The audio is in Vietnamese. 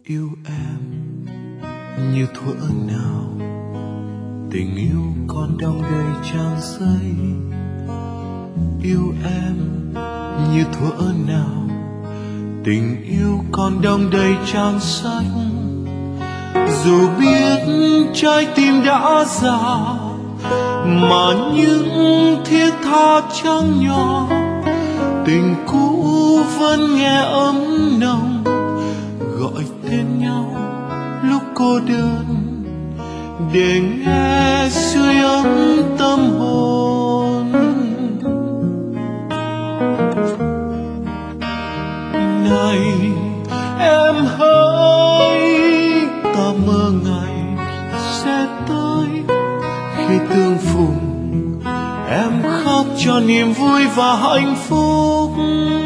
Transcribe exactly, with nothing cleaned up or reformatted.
Yêu em như thuở nào, tình yêu còn đong đầy trang giấy. Yêu em như thuở nào, tình yêu còn đong đầy trang sách. Dù biết trái tim đã già, mà những thiết tha trắng nhỏ, tình cũ vẫn nghe ấm nồng, gọi tên nhau lúc cô đơn, để nghe sưởi ấm tâm hồn. Này em hỡi, ta mơ ngày sẽ tới, khi tương phùng em khóc cho niềm vui và hạnh phúc.